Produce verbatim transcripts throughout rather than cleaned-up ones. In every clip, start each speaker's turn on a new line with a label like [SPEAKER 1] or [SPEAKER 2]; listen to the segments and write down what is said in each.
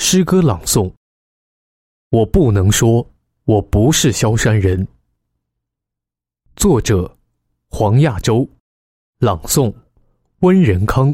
[SPEAKER 1] 诗歌朗诵。我不能说我不是萧山人。作者黄亚洲，朗诵温仁康。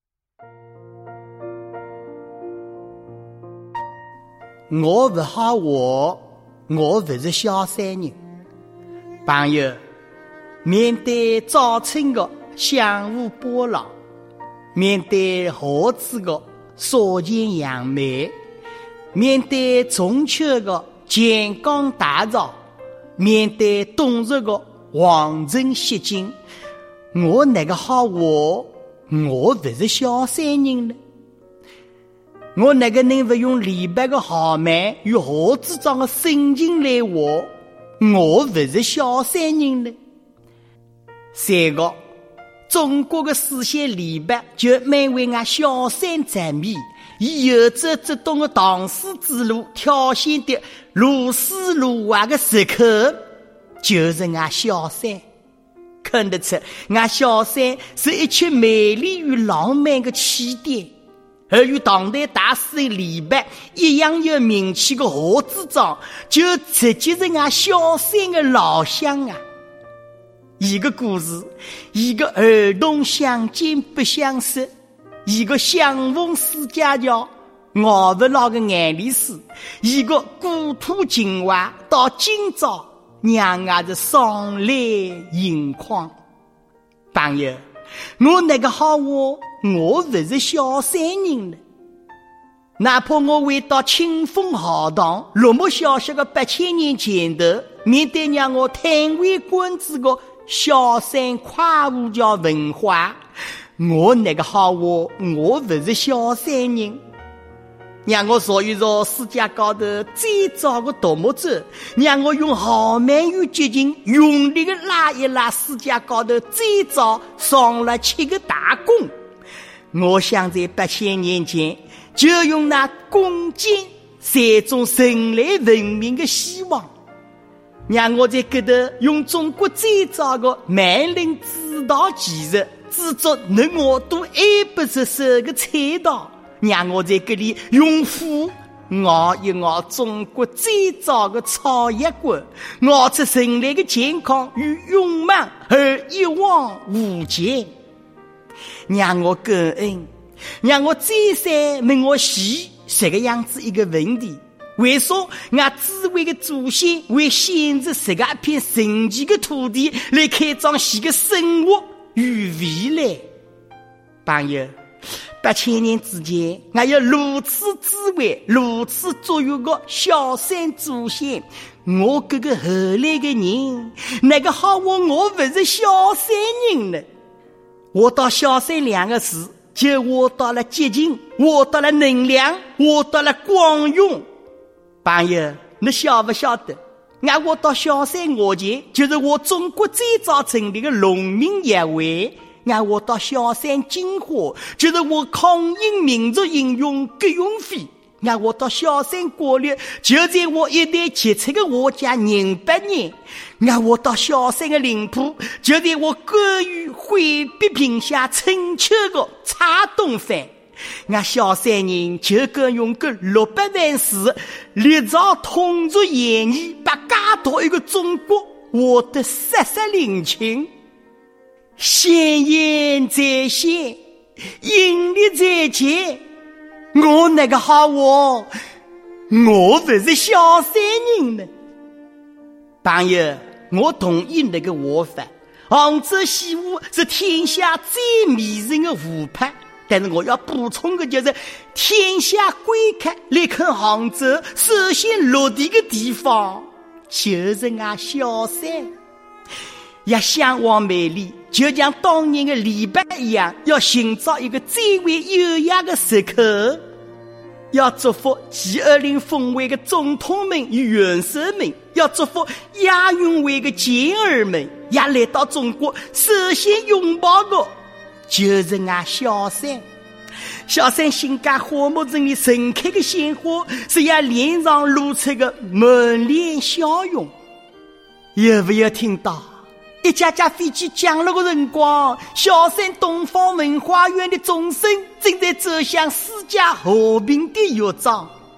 [SPEAKER 2] 我不好话，我不是萧山人。朋友，面对早春的相互波浪，面对夏至的杀前杨梅，面对中秋的乾纲大潮，面对冬日的黄尘袭境，我那个好话，我不是萧山人了。我那个能不用李白的豪迈与何子章的深情来话，我不是萧山人了。三个中国的诗仙李白就蛮为俺萧山赞美，以游走只懂的唐诗之路挑选的如诗如画的时刻，就是俺萧山。看得出俺萧山是一曲美丽与浪漫的起点，而与唐代大诗人李白一样有名气的何子章，就直接是俺萧山的老乡啊。一个故事，一个儿童相见不相识，一个相逢思家桥，熬不牢的眼泪水，一个故土情怀，到今朝让俺是伤泪盈眶。朋友，我那个好话，我不是萧山人了。哪怕我回到清风浩荡、落寞小小的八千年前头，面对让我叹为观止的萧山夸武桥文化，我那个好话，我不是萧山人。让我坐于着世界高头最早的独木舟，让我用豪迈与激情用力的拉一拉世界高头最早上了七个大弓。我想在八千年前就用那弓箭三种人类文明的希望，让我在这头用中国最早的蛮林指导技术制作能我都爱不释手的菜刀，让我在这里用火熬一熬中国最早的草药罐，熬出人类的健康与勇猛而一往无前。让我感恩，让我再三问我习这个样子一个问题：为什么俺智慧的祖先会选择这个一片神奇的土地来开创新的生活与未来？朋友，八千年之前，俺有如此智慧、如此卓越的萧山祖先，我这个后来的人，那个好话我不是萧山人了。我到萧山两个字，就我到了激情，我到了能量，我到了光荣。朋友，你晓不晓得，俺我到萧山我前，就是我中国最早成立的农民协会；俺我到萧山金花，就是我抗英民族英雄葛永辉；俺我到萧山国立，就在我一代杰出的我家人百年；俺我到萧山的领土，就在我关羽挥笔评下春秋的叉东藩。俺萧山人就敢用个六百万字立朝统治演义，把家多一个中国活得实实领情。先言在先，引力在前，我那个好话，我不是萧山人了。朋友，我同意那个活法，杭州西湖是天下最迷人的湖畔，但是我要补充的就是天下贵客来看杭州首先落地的地方就是俺萧山。要向往美丽，就像当年的李白一样，要寻找一个最为优雅的时刻。要祝福 G 二十 峰会的总统们与元首们，要祝福亚运会的健儿们，也来到中国首先拥抱的就是俺萧山。萧山新界花木镇里盛开的鲜花，是要脸上露出的满脸笑容。有没有听到一架架飞机降落的辰光，萧山东方文化院的钟声正在走向世界和平的乐章。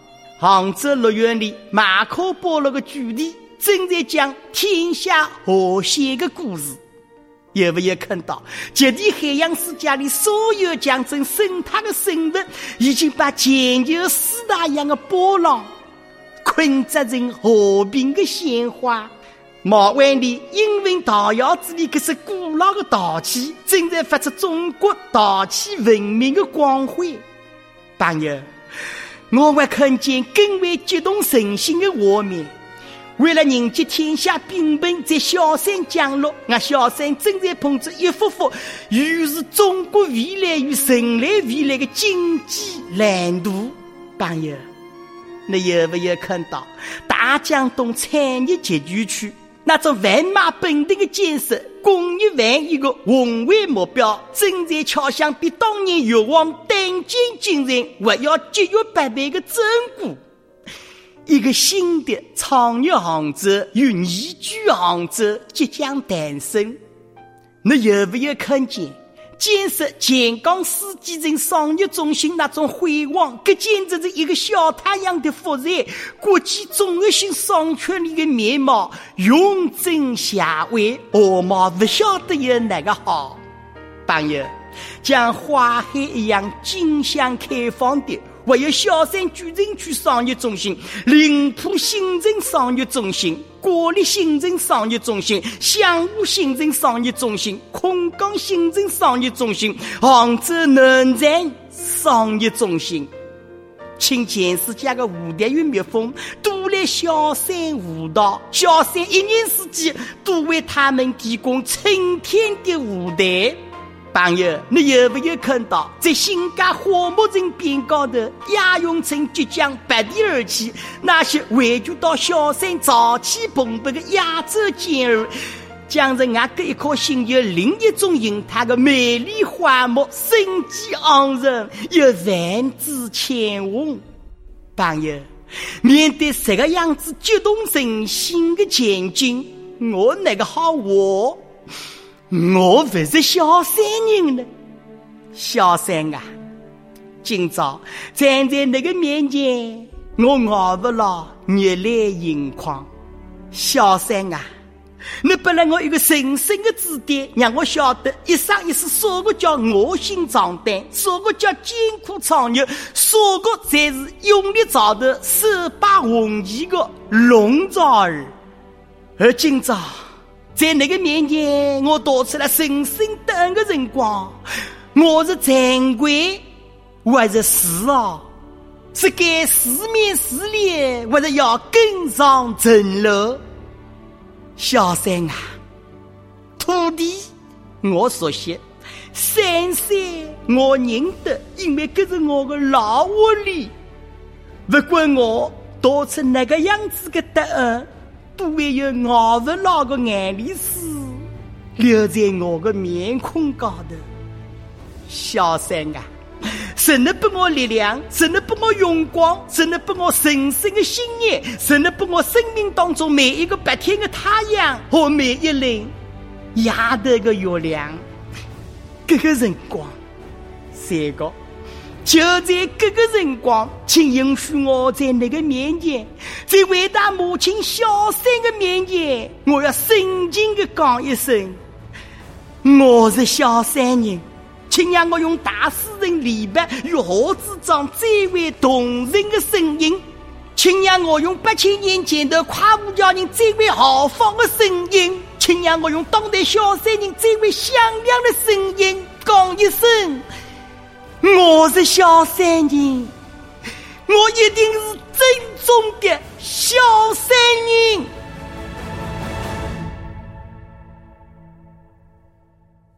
[SPEAKER 2] 杭州乐园里马可波罗的主题正在讲天下河蟹的故事。有没有看到这地海洋世界里所有讲真生态的生物已经把全球四大洋的波浪困扎成和平的鲜花。马湾里英文大窑子里，可是古老的陶器正在发出中国陶器文明的光辉。朋友，我还看见更为激动人心的画面。为了迎接天下兵奔在萧山降落，我萧山正在捧着一幅幅预示中国未来与人类未来的经济蓝图。朋友，你有没有看到大江东产业集聚区那种万马奔腾的建设，工业万亿的宏伟目标正在敲响比当年越王顶尖精神还要节约百倍的珍贵。一个新的创业杭州与宜居杭州即将诞生。你有没有看见建设健康世纪城商业中心那种辉煌，这简直是一个小太阳的辐射，国际综合性商圈里的面貌永争下位，何毛不晓得有哪个好。朋友，像花海一样竞相开放的还有萧山主城区商业中心、临浦新城商业中心、国立新城商业中心、香湖新城商业中心、空港新城商业中心、杭州南站商业中心，请全世界的蝴蝶与蜜蜂都来萧山舞蹈，萧山一年四季都为他们提供春天的舞台。朋友，你有没有看到在新界花木镇边高头亚运村即将拔地而起，那些汇聚到萧山朝气蓬勃的亚洲健儿将在我这一颗心有另一种形态的美丽花木生机盎然，有万紫千红。朋友，面对这个样子激动人心的前景，我那个好我我不是萧山人了。萧山啊，今早站在那个面前，我熬不了热泪盈眶。萧山啊，你拨了我一个神圣的指点，让我晓得一生一世啥个叫卧薪尝胆，啥个叫艰苦创业，啥个才是用力找的手把红旗的龙爪儿。而今早在那个面前，我多出了神圣的恩的辰光，我是惭愧还是死啊？是该四面四脸，还是要更上层楼？萧山啊，土地我熟悉，山山我认得，因为这是我的老窝里。不管我多出那个样子的答案，都会有熬不牢的眼泪水留在我的面孔高头。萧山啊，神能给我力量，神能给我勇光，神能给我神圣的信念，神能给我生命当中每一个白天的太阳和每一轮夜头的月亮。这个辰光，三个就在这个辰光，请允许我在那个面前，在伟大母亲萧山的面前，我要深情地讲一声，我是萧山人。请让我用大诗人李白与何子章最为动人的声音，请让我用八千年前的夸父家人最为豪放的声音，请让我用当代萧山人最为响亮的声音讲一声，我是萧山人，我一定是正宗的萧